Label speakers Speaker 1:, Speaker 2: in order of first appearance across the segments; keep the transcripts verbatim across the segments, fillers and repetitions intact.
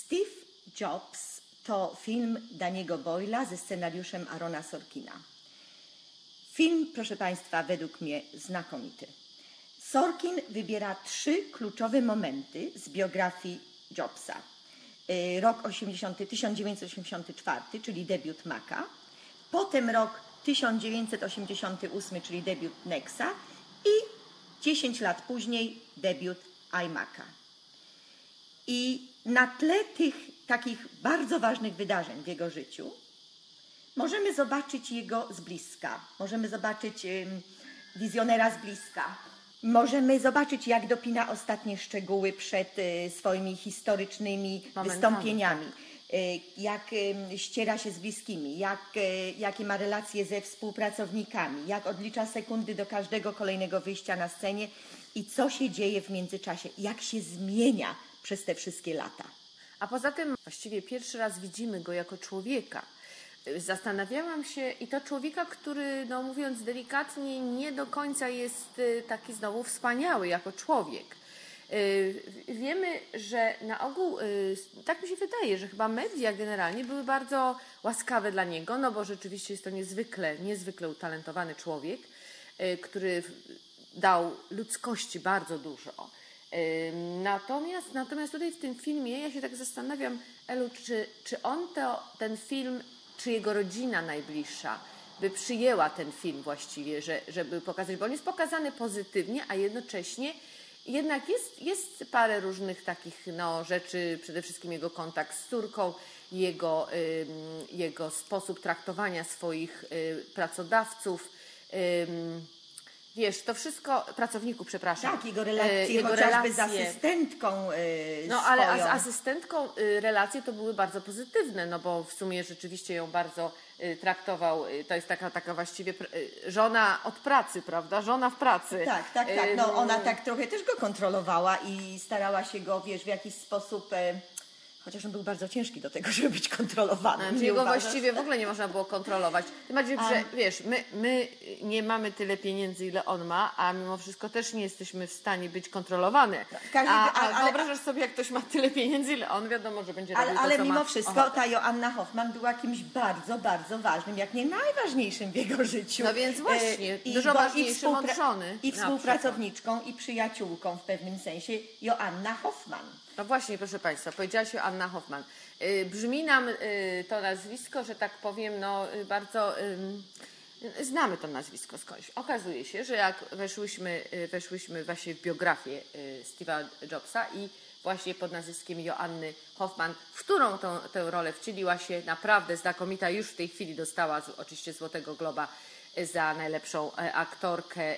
Speaker 1: Steve Jobs to film Daniego Boyla ze scenariuszem Aarona Sorkina. Film, proszę Państwa, według mnie znakomity. Sorkin wybiera trzy kluczowe momenty z biografii Jobsa. Rok osiemdziesiąty, tysiąc dziewięćset osiemdziesiąty czwarty, czyli debiut Maca. Potem rok tysiąc dziewięćset osiemdziesiąty ósmy, czyli debiut Nexa. I dziesięć lat później debiut iMaca. I na tle tych takich bardzo ważnych wydarzeń w jego życiu możemy zobaczyć jego z bliska. Możemy zobaczyć um, wizjonera z bliska. Możemy zobaczyć, jak dopina ostatnie szczegóły przed y, swoimi historycznymi Momentami. wystąpieniami. Y, jak y, ściera się z bliskimi, jak, y, jakie ma relacje ze współpracownikami, jak odlicza sekundy do każdego kolejnego wyjścia na scenie i co się dzieje w międzyczasie, jak się zmienia przez te wszystkie lata.
Speaker 2: A poza tym właściwie pierwszy raz widzimy go jako człowieka. Zastanawiałam się, i to człowieka, który, no mówiąc delikatnie, nie do końca jest taki znowu wspaniały jako człowiek. Wiemy, że na ogół, tak mi się wydaje, że chyba media generalnie były bardzo łaskawe dla niego, no bo rzeczywiście jest to niezwykle, niezwykle utalentowany człowiek, który dał ludzkości bardzo dużo. Natomiast, natomiast tutaj w tym filmie ja się tak zastanawiam, Elu, czy, czy on to, ten film, czy jego rodzina najbliższa by przyjęła ten film właściwie, że, żeby pokazać, bo on jest pokazany pozytywnie, a jednocześnie jednak jest, jest parę różnych takich no, rzeczy, przede wszystkim jego kontakt z córką, jego, y, jego sposób traktowania swoich y, pracodawców, y, wiesz, to wszystko, pracowników, przepraszam.
Speaker 1: Tak, jego relacje, jego chociażby relacje. z asystentką yy,
Speaker 2: No,
Speaker 1: swoją.
Speaker 2: ale z asystentką y, relacje to były bardzo pozytywne, no bo w sumie rzeczywiście ją bardzo y, traktował, y, to jest taka, taka właściwie y, żona od pracy, prawda? Żona w pracy.
Speaker 1: Tak, tak, tak. No, ona tak trochę też go kontrolowała i starała się go, wiesz, w jakiś sposób... Y Chociaż on był bardzo ciężki do tego, żeby być kontrolowany.
Speaker 2: Znaczy, jego uważasz? właściwie w ogóle nie można było kontrolować. Tym bardziej, że wiesz, my, my nie mamy tyle pieniędzy, ile on ma, a mimo wszystko też nie jesteśmy w stanie być kontrolowane.
Speaker 1: Każdy,
Speaker 2: a, a
Speaker 1: ale,
Speaker 2: wyobrażasz sobie, jak ktoś ma tyle pieniędzy, ile on, wiadomo, że będzie robił
Speaker 1: ale,
Speaker 2: to,
Speaker 1: ale
Speaker 2: co
Speaker 1: mimo
Speaker 2: ma
Speaker 1: wszystko
Speaker 2: ochotę.
Speaker 1: Ta Joanna Hoffman była kimś bardzo, bardzo ważnym, jak nie najważniejszym w jego życiu.
Speaker 2: No więc właśnie,
Speaker 1: I,
Speaker 2: dużo
Speaker 1: bo,
Speaker 2: ważniejszym od żony.
Speaker 1: I współpracowniczką, i przyjaciółką w pewnym sensie Joanna Hoffman.
Speaker 2: No właśnie, proszę Państwa, powiedziałaś o Anna Hoffman. Brzmi nam to nazwisko, że tak powiem, no bardzo... Znamy to nazwisko skądś. Okazuje się, że jak weszłyśmy, weszłyśmy właśnie w biografię Steve'a Jobsa i właśnie pod nazwiskiem Joanny Hoffman, w którą tą, tę rolę wcieliła się naprawdę znakomita, już w tej chwili dostała oczywiście Złotego Globa za najlepszą aktorkę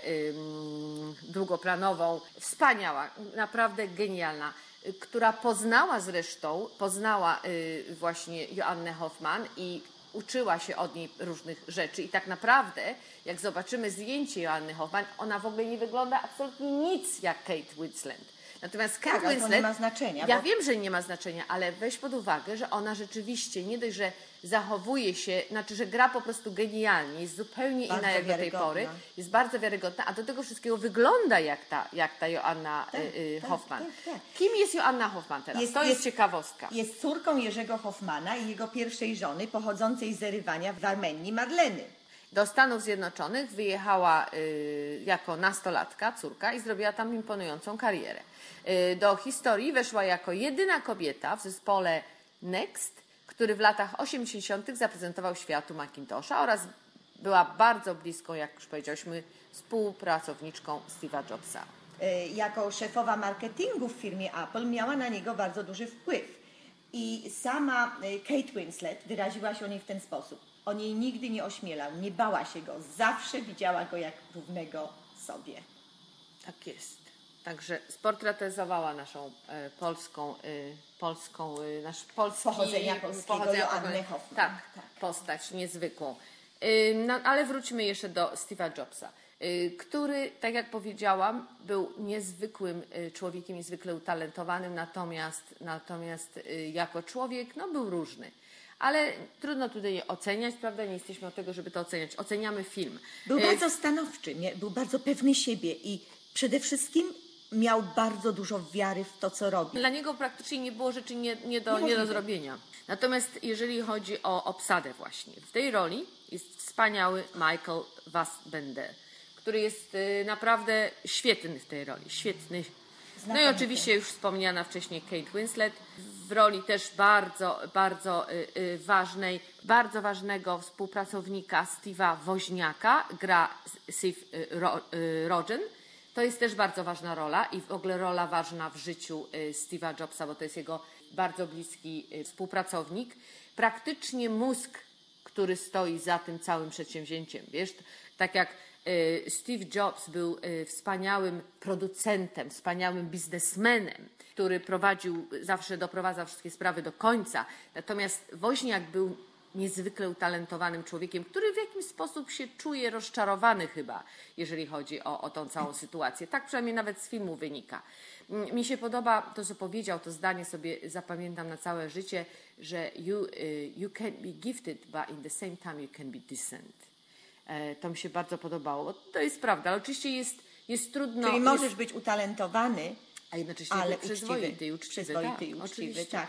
Speaker 2: długoplanową. Wspaniała, naprawdę genialna, która poznała zresztą, poznała właśnie Joannę Hoffman i uczyła się od niej różnych rzeczy. I tak naprawdę, jak zobaczymy zdjęcie Joanny Hoffman, ona w ogóle nie wygląda absolutnie nic jak Kate Winslet. Natomiast Kate
Speaker 1: tak,
Speaker 2: Winslet,
Speaker 1: to nie ma znaczenia.
Speaker 2: Ja
Speaker 1: bo...
Speaker 2: wiem, że nie ma znaczenia, ale weź pod uwagę, że ona rzeczywiście nie dość, że zachowuje się, znaczy, że gra po prostu genialnie, jest zupełnie
Speaker 1: bardzo
Speaker 2: inna jak do tej pory, jest bardzo wiarygodna, a do tego wszystkiego wygląda jak ta, jak ta Joanna
Speaker 1: tak,
Speaker 2: y,
Speaker 1: tak,
Speaker 2: Hoffman.
Speaker 1: Tak, tak.
Speaker 2: Kim jest Joanna Hoffman teraz?
Speaker 1: Jest,
Speaker 2: to jest,
Speaker 1: jest
Speaker 2: ciekawostka.
Speaker 1: Jest córką Jerzego Hoffmana i jego pierwszej żony, pochodzącej z Erywania w Armenii, Marleny.
Speaker 2: Do Stanów Zjednoczonych wyjechała y, jako nastolatka, córka, i zrobiła tam imponującą karierę. Y, do historii weszła jako jedyna kobieta w zespole Next, który w latach osiemdziesiątych zaprezentował światu Macintosha oraz była bardzo bliską, jak już powiedziałyśmy, współpracowniczką Steve'a Jobsa.
Speaker 1: Y, jako szefowa marketingu w firmie Apple miała na niego bardzo duży wpływ. I sama y, Kate Winslet wyraziła się o niej w ten sposób. On jej nigdy nie ośmielał, nie bała się go, zawsze widziała go jak równego sobie.
Speaker 2: Tak jest. Także sportretyzowała naszą e, polską, e, polską e, nasz polski,
Speaker 1: pochodzenia polskiego,
Speaker 2: pochodzenia
Speaker 1: Joanny Hoffman.
Speaker 2: Tak, tak, postać niezwykłą. E, no, ale wróćmy jeszcze do Steve'a Jobsa, e, który, tak jak powiedziałam, był niezwykłym e, człowiekiem, niezwykle utalentowanym, natomiast, natomiast e, jako człowiek no, był różny. Ale trudno tutaj oceniać, prawda? Nie jesteśmy od tego, żeby to oceniać. Oceniamy film.
Speaker 1: Był bardzo stanowczy, nie? Był bardzo pewny siebie i przede wszystkim miał bardzo dużo wiary w to, co robi.
Speaker 2: Dla niego praktycznie nie było rzeczy nie, nie, do, nie
Speaker 1: Niemożliwe.
Speaker 2: do zrobienia. Natomiast jeżeli chodzi o obsadę właśnie, w tej roli jest wspaniały Michael Fassbender, który jest y, naprawdę świetny w tej roli, świetny. No i oczywiście już wspomniana wcześniej Kate Winslet w roli też bardzo, bardzo y, y, ważnej, bardzo ważnego współpracownika Steve'a Woźniaka, gra Steve y, Ro, y, Rogen. To jest też bardzo ważna rola i w ogóle rola ważna w życiu y, Steve'a Jobsa, bo to jest jego bardzo bliski y, współpracownik. Praktycznie mózg, który stoi za tym całym przedsięwzięciem. Wiesz, tak jak Steve Jobs był wspaniałym producentem, wspaniałym biznesmenem, który prowadził, zawsze doprowadzał wszystkie sprawy do końca. Natomiast Woźniak był niezwykle utalentowanym człowiekiem, który w jakiś sposób się czuje rozczarowany chyba, jeżeli chodzi o, o tą całą sytuację. Tak przynajmniej nawet z filmu wynika. Mi się podoba to, co powiedział, to zdanie sobie zapamiętam na całe życie, że you, you can be gifted, but in the same time you can be decent. To mi się bardzo podobało. To jest prawda, ale oczywiście jest, jest trudno...
Speaker 1: Czyli możesz
Speaker 2: jest,
Speaker 1: być utalentowany,
Speaker 2: a jednocześnie
Speaker 1: ale
Speaker 2: przyzwoity i uczciwy.
Speaker 1: Przyzwoity
Speaker 2: tak,
Speaker 1: i uczciwy,
Speaker 2: oczywiście.
Speaker 1: tak.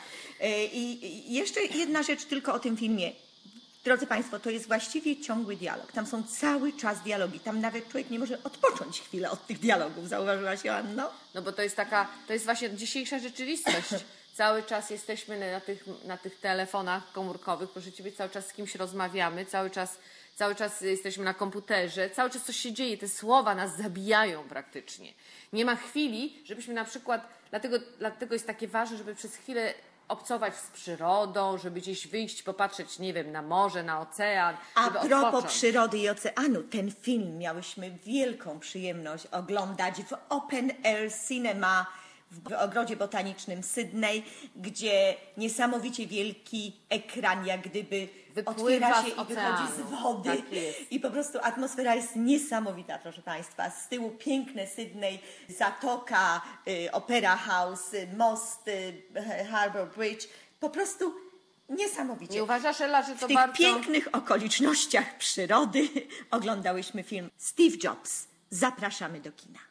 Speaker 1: I jeszcze jedna rzecz tylko o tym filmie. Drodzy Państwo, to jest właściwie ciągły dialog. Tam są cały czas dialogi. Tam nawet człowiek nie może odpocząć chwilę od tych dialogów. Zauważyłaś, Joanno?
Speaker 2: No bo to jest taka, to jest właśnie dzisiejsza rzeczywistość. Cały czas jesteśmy na tych, na tych telefonach komórkowych, proszę Ciebie, cały czas z kimś rozmawiamy, cały czas, cały czas jesteśmy na komputerze, cały czas coś się dzieje, te słowa nas zabijają praktycznie. Nie ma chwili, żebyśmy na przykład, dlatego, dlatego jest takie ważne, żeby przez chwilę obcować z przyrodą, żeby gdzieś wyjść, popatrzeć, nie wiem, na morze, na ocean.
Speaker 1: A
Speaker 2: żeby
Speaker 1: propos
Speaker 2: odpocząć.
Speaker 1: przyrody i oceanu, ten film miałyśmy wielką przyjemność oglądać w Open Air Cinema w Ogrodzie Botanicznym Sydney, gdzie niesamowicie wielki ekran jak gdyby
Speaker 2: Wypływa
Speaker 1: otwiera się
Speaker 2: z
Speaker 1: i
Speaker 2: oceanu.
Speaker 1: wychodzi z wody.
Speaker 2: Tak jest.
Speaker 1: I po prostu atmosfera jest niesamowita, proszę Państwa. Z tyłu piękne Sydney, zatoka, y, Opera House, y, most, y, Harbour Bridge. Po prostu niesamowicie.
Speaker 2: Nie uważasz, Ela, że to
Speaker 1: W tych
Speaker 2: bardzo...
Speaker 1: pięknych okolicznościach przyrody oglądałyśmy film Steve Jobs. Zapraszamy do kina.